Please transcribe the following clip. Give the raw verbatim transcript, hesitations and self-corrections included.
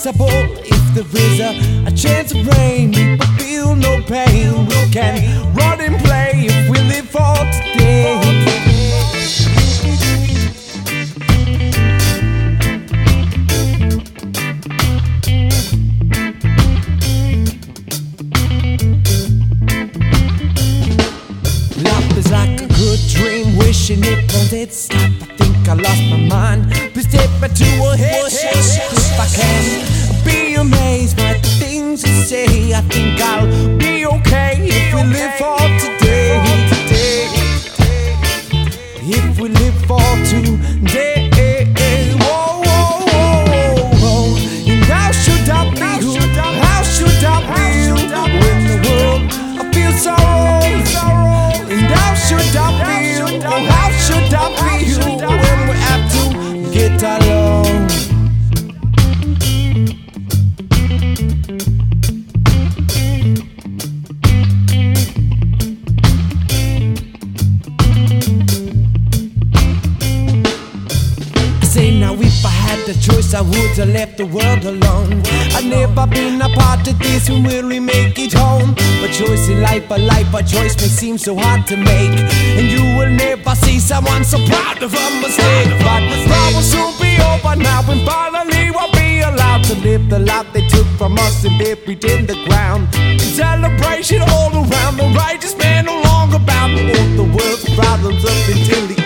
invincible. If there is a, a chance of rain, we will feel no pain. We can run and play if we live for today. Life is like a good dream, wishing it won't stop. I think I lost my mind. Please take me to a head shake. If I can be amazed by the things you say, I think I'll be okay if we live for today. If we live for today. Whoa, whoa, whoa, whoa. And how should I feel? How should I feel when the world feels so wrong? And how should I feel? Oh, how should I feel when we have to get along? I say now if I had the choice, I would have left the world alone. I've never been a part of this, and will we make it home? But choice in life, a life, a choice may seem so hard to make. And you will never see someone so proud of a mistake. But that will soon be over now, and finally we'll be allowed to live the life they took from us and buried in the ground. In celebration all around, the righteous man no longer bound. All the world's problems up until the